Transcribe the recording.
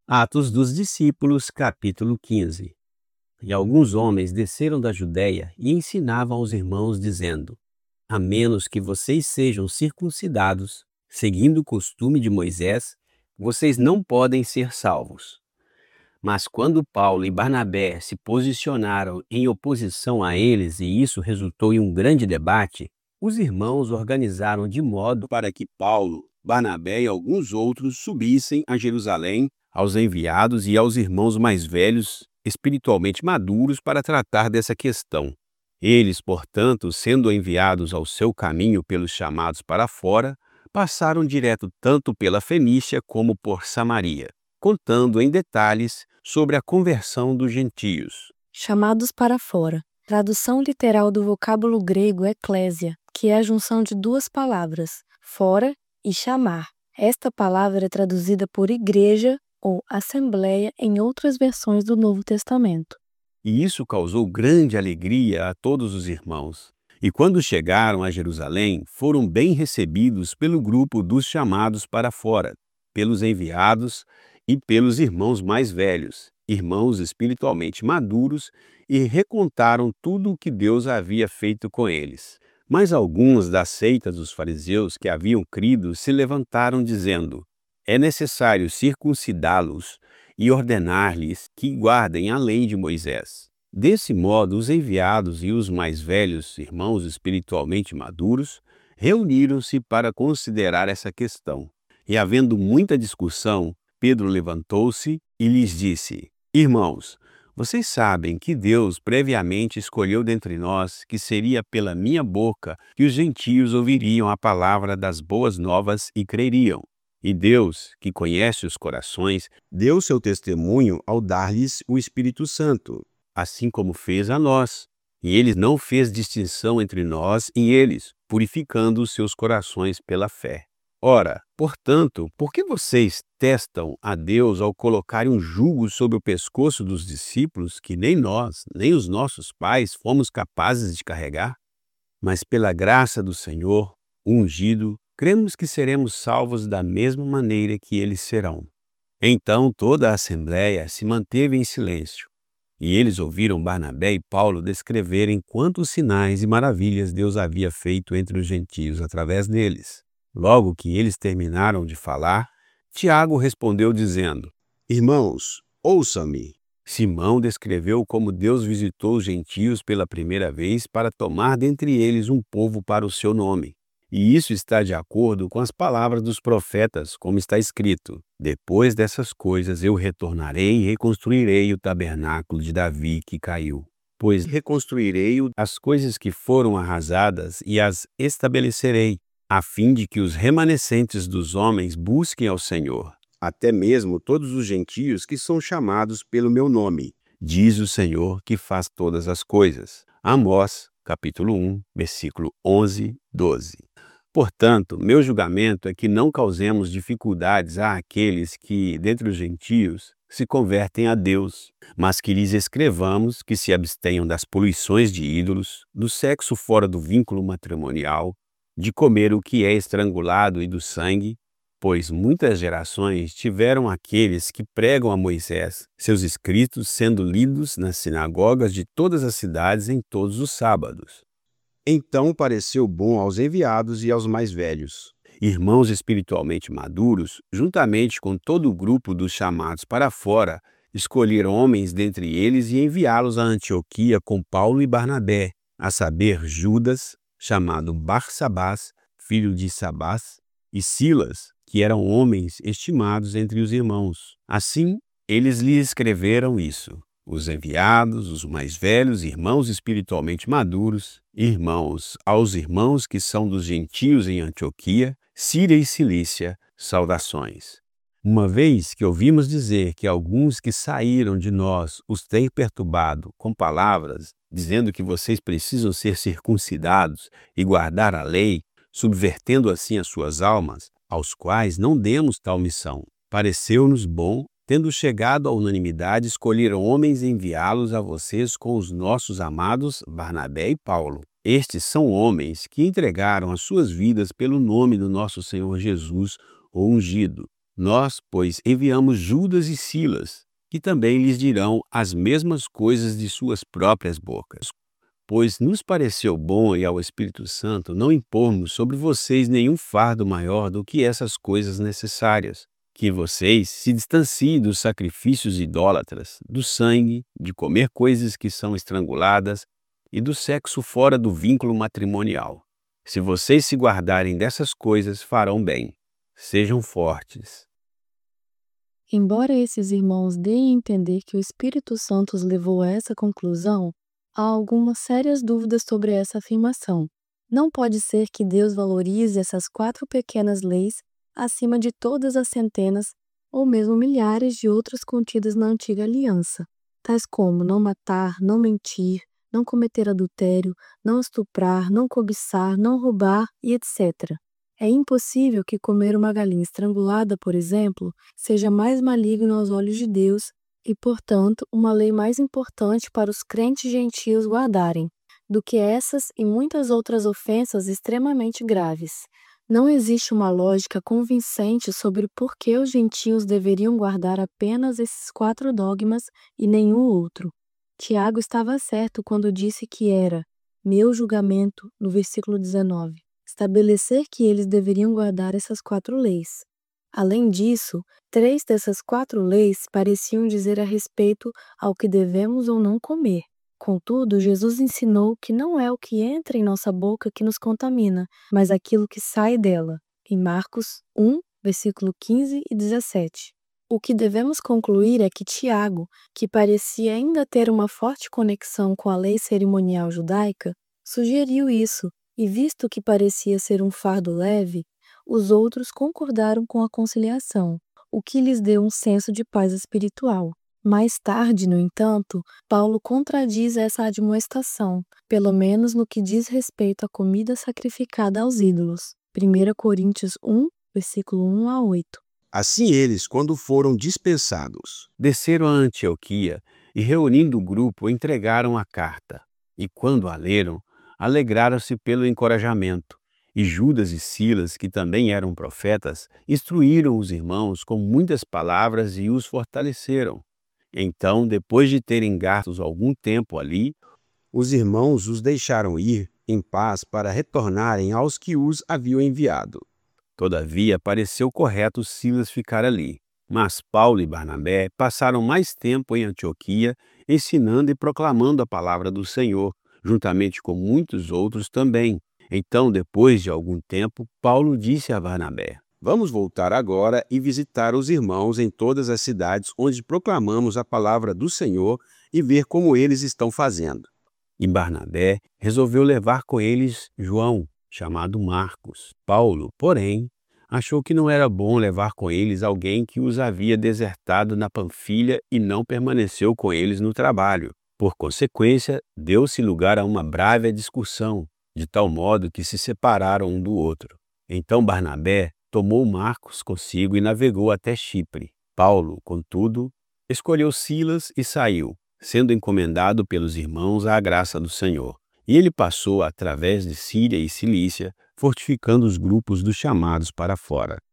Atos dos Discípulos, capítulo 15. E alguns homens desceram da Judéia e ensinavam aos irmãos, dizendo: a menos que vocês sejam circuncidados, seguindo o costume de Moisés, vocês não podem ser salvos. Mas quando Paulo e Barnabé se posicionaram em oposição a eles e isso resultou em um grande debate, os irmãos organizaram de modo para que Paulo, Barnabé e alguns outros subissem a Jerusalém aos enviados e aos irmãos mais velhos, espiritualmente maduros, para tratar dessa questão. Eles, portanto, sendo enviados ao seu caminho pelos chamados para fora, passaram direto tanto pela Fenícia como por Samaria, contando em detalhes sobre a conversão dos gentios. Chamados para fora. Tradução literal do vocábulo grego eclésia, que é a junção de duas palavras, fora e chamar. Esta palavra é traduzida por igreja ou assembleia em outras versões do Novo Testamento. E isso causou grande alegria a todos os irmãos. E quando chegaram a Jerusalém, foram bem recebidos pelo grupo dos chamados para fora, pelos enviados e pelos irmãos mais velhos, irmãos espiritualmente maduros, e recontaram tudo o que Deus havia feito com eles. Mas alguns da seita dos fariseus que haviam crido se levantaram dizendo: é necessário circuncidá-los e ordenar-lhes que guardem a lei de Moisés. Desse modo, os enviados e os mais velhos, irmãos espiritualmente maduros, reuniram-se para considerar essa questão. E havendo muita discussão, Pedro levantou-se e lhes disse: irmãos, vocês sabem que Deus previamente escolheu dentre nós que seria pela minha boca que os gentios ouviriam a palavra das boas novas e creriam. E Deus, que conhece os corações, deu seu testemunho ao dar-lhes o Espírito Santo, assim como fez a nós. E ele não fez distinção entre nós e eles, purificando os seus corações pela fé. Ora, portanto, por que vocês testam a Deus ao colocarem um jugo sobre o pescoço dos discípulos que nem nós, nem os nossos pais fomos capazes de carregar? Mas pela graça do Senhor, o ungido, cremos que seremos salvos da mesma maneira que eles serão. Então toda a assembleia se manteve em silêncio, e eles ouviram Barnabé e Paulo descreverem quantos sinais e maravilhas Deus havia feito entre os gentios através deles. Logo que eles terminaram de falar, Tiago respondeu dizendo: irmãos, ouçam-me. Simão descreveu como Deus visitou os gentios pela primeira vez para tomar dentre eles um povo para o seu nome. E isso está de acordo com as palavras dos profetas, como está escrito: depois dessas coisas eu retornarei e reconstruirei o tabernáculo de Davi que caiu. Pois reconstruirei as coisas que foram arrasadas e as estabelecerei, a fim de que os remanescentes dos homens busquem ao Senhor, até mesmo todos os gentios que são chamados pelo meu nome, diz o Senhor que faz todas as coisas. Amós, capítulo 1, versículo 11, 12. Portanto, meu julgamento é que não causemos dificuldades àqueles que, dentre os gentios, se convertem a Deus, mas que lhes escrevamos que se abstenham das poluições de ídolos, do sexo fora do vínculo matrimonial, de comer o que é estrangulado e do sangue, pois muitas gerações tiveram aqueles que pregam a Moisés, seus escritos sendo lidos nas sinagogas de todas as cidades em todos os sábados. Então pareceu bom aos enviados e aos mais velhos, irmãos espiritualmente maduros, juntamente com todo o grupo dos chamados para fora, escolher homens dentre eles e enviá-los a Antioquia com Paulo e Barnabé, a saber, Judas, chamado Barsabás, filho de Sabás, e Silas, que eram homens estimados entre os irmãos. Assim, eles lhe escreveram isso: os enviados, os mais velhos, irmãos espiritualmente maduros, irmãos aos irmãos que são dos gentios em Antioquia, Síria e Cilícia, saudações. Uma vez que ouvimos dizer que alguns que saíram de nós os têm perturbado com palavras, dizendo que vocês precisam ser circuncidados e guardar a lei, subvertendo assim as suas almas, aos quais não demos tal missão, pareceu-nos bom, tendo chegado à unanimidade, escolher homens e enviá-los a vocês com os nossos amados Barnabé e Paulo. Estes são homens que entregaram as suas vidas pelo nome do nosso Senhor Jesus, o ungido. Nós, pois, enviamos Judas e Silas, que também lhes dirão as mesmas coisas de suas próprias bocas. Pois nos pareceu bom e ao Espírito Santo não impormos sobre vocês nenhum fardo maior do que essas coisas necessárias, que vocês se distanciem dos sacrifícios idólatras, do sangue, de comer coisas que são estranguladas e do sexo fora do vínculo matrimonial. Se vocês se guardarem dessas coisas, farão bem. Sejam fortes. Embora esses irmãos deem a entender que o Espírito Santo os levou a essa conclusão, há algumas sérias dúvidas sobre essa afirmação. Não pode ser que Deus valorize essas 4 pequenas leis acima de todas as centenas ou mesmo milhares de outras contidas na Antiga Aliança, tais como não matar, não mentir, não cometer adultério, não estuprar, não cobiçar, não roubar e etc. É impossível que comer uma galinha estrangulada, por exemplo, seja mais maligno aos olhos de Deus e, portanto, uma lei mais importante para os crentes gentios guardarem, do que essas e muitas outras ofensas extremamente graves. Não existe uma lógica convincente sobre por que os gentios deveriam guardar apenas esses 4 dogmas e nenhum outro. Tiago estava certo quando disse que era meu julgamento, no versículo 19, estabelecer que eles deveriam guardar essas 4 leis. Além disso, 3 dessas 4 leis pareciam dizer a respeito ao que devemos ou não comer. Contudo, Jesus ensinou que não é o que entra em nossa boca que nos contamina, mas aquilo que sai dela, em Marcos 1, versículo 15 e 17. O que devemos concluir é que Tiago, que parecia ainda ter uma forte conexão com a lei cerimonial judaica, sugeriu isso, e visto que parecia ser um fardo leve, os outros concordaram com a conciliação, o que lhes deu um senso de paz espiritual. Mais tarde, no entanto, Paulo contradiz essa admoestação, pelo menos no que diz respeito à comida sacrificada aos ídolos. 1 Coríntios 1, versículo 1 a 8. Assim eles, quando foram dispensados, Desceram a Antioquia e, reunindo o grupo, entregaram a carta. E quando a leram, alegraram-se pelo encorajamento. E Judas e Silas, que também eram profetas, instruíram os irmãos com muitas palavras e os fortaleceram. Então, depois de terem gastos algum tempo ali, os irmãos os deixaram ir em paz para retornarem aos que os haviam enviado. todavia pareceu correto Silas ficar ali. Mas Paulo e Barnabé passaram mais tempo em Antioquia, ensinando e proclamando a palavra do Senhor, juntamente com muitos outros também. Então, depois de algum tempo, Paulo disse a Barnabé: Vamos voltar agora e visitar os irmãos em todas as cidades onde proclamamos a palavra do Senhor e ver como eles estão fazendo. E Barnabé resolveu levar com eles João, chamado Marcos. Paulo, porém, achou que não era bom levar com eles alguém que os havia desertado na Panfilha e não permaneceu com eles no trabalho. Por consequência, deu-se lugar a uma brava discussão, de tal modo que se separaram um do outro. Então Barnabé tomou Marcos consigo e navegou até Chipre. Paulo, contudo, escolheu Silas e saiu, sendo encomendado pelos irmãos à graça do Senhor. E ele passou através de Síria e Cilícia, fortificando os grupos dos chamados para fora.